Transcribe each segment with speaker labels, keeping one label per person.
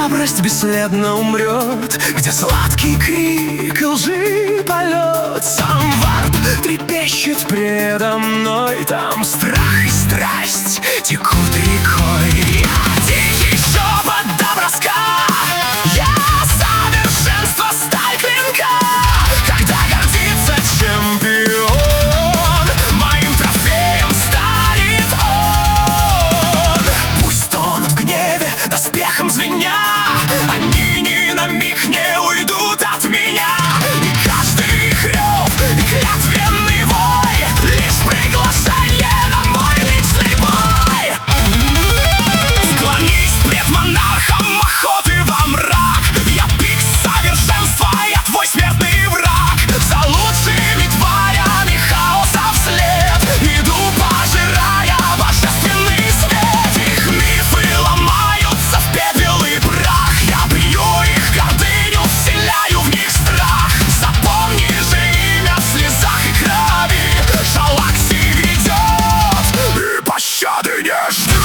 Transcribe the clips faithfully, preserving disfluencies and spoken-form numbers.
Speaker 1: храбрость бесследно умрет, где сладкий крик и лжи полет. Сам варп трепещет предо мной, там страх и страсть текут рекой. Я тихий шепот до броска, я совершенство, сталь клинка. Когда гордится чемпион, моим трофеем станет он. Пусть тонут в гневе, доспехом звеня, они ни на миг не уйдут от меня. И каждый их рев, и клятвенный вой — лишь приглашение на мой личный бой. Склонись пред монархом охоты во мрак, я пик совершенства, я твой смертный враг. За лучшими тварями хаоса вслед иду, пожирая божественный свет. Их мифы ломаются в пепел и прах, я бью их гордыню, вселяю в них страх. Запомни же имя в слезах и крови, Шалакси ведет и пощады не ждет.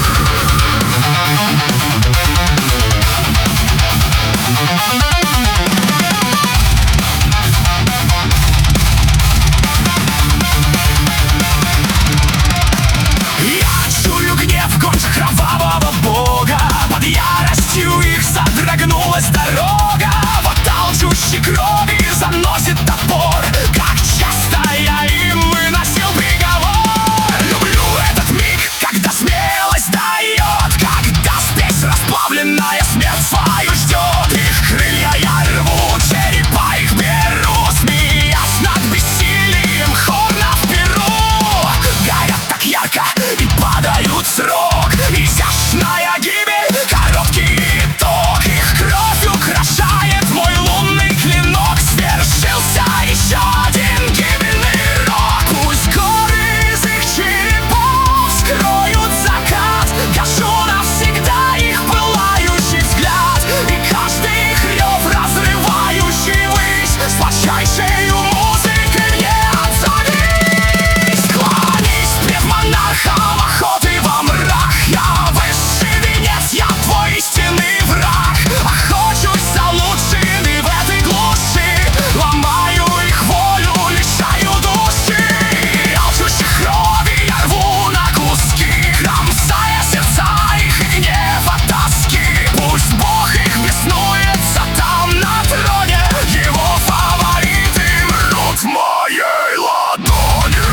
Speaker 1: Я чую гнев гончих кровавого бога, под яростью их содрогнулась дорога. Вот толчущий крови заносит топор, как часто я им выносил приговор. Люблю этот миг, когда смелость дает, когда спесь расплавленная смерть свою ждет. Их крылья я рву, черепа их беру, смеясь над бессилием хорна в перу. Горят так ярко и падают с рук, изящная гибель, короткий итог. Их кровь украшает мой лунный клинок, свершился еще один гибельный рок. Пусть горы из их черепов скроют закат, гашу навсегда их пылающий взгляд. И каждый их рев, разрывающий высь, сладчайшей музыкой мне отзовись. Склонись пред монархом охоты во мрак, я высший венец, я твой истинный враг. Охочусь за лучшими в этой глуши, ломаю их волю, лишаю души. Алчущих крови я рву на куски, кромсая сердца их и гнев от тоски. Пусть Бог их беснуется там на троне, его фавориты мрут в моей ладони.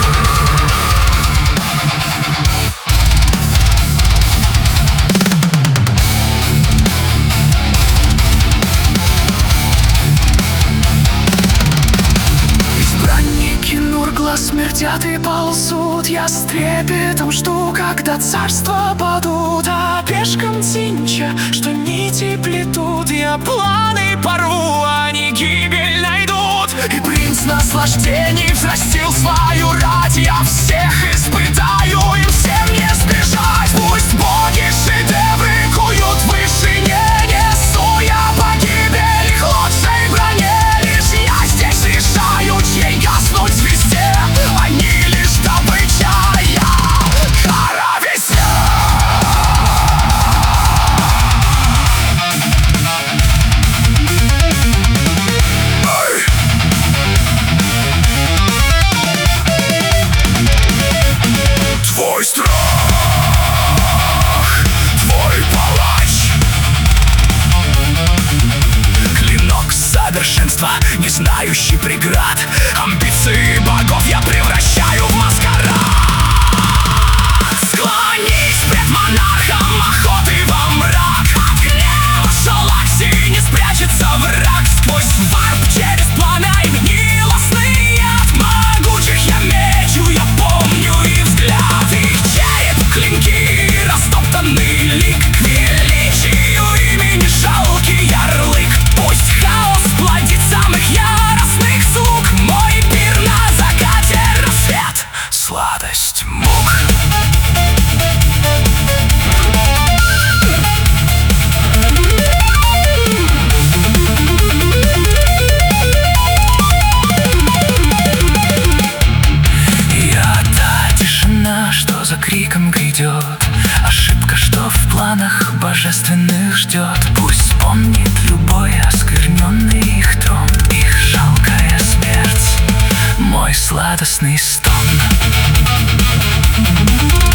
Speaker 1: Избранники Нургла смертят и ползут, я с трепетом жду, когда царства падут. А пешкам Тинча, что нити плетут, я планы порву, они гибель найдут. И принц наслаждений взрастил свою рать, я всех испытаю, им всем не сбежать. Пусть боги шедевры куют в вышине, несу я погибель их лучшей броне. Лишь я здесь решаю, чьей гаснуть звезде, они лишь добыча, я кара везде. Твой страх, твой палач, клинок совершенства, не знающий преград. Амбиции богов я превращаю в маскарад. Склонись пред монархом охоты во мрак, от гнева Шалакси не спрячется враг. Сквозь варп через пламя и гнилостный яд, могучих я мечу, я помню и взгляд. Их череп, клинки, растоптанный лик, к величию имени жалкий ярлык. Пусть хаос плодит самых яростных слуг, мой пир на закате рассвет, сладость мук. Я та тишина, что за криком грядет, ошибка, что в планах божественных божественных ждет. Пусть помнит любой оскверненный их трон, их жалкая смерть, мой сладостный стон.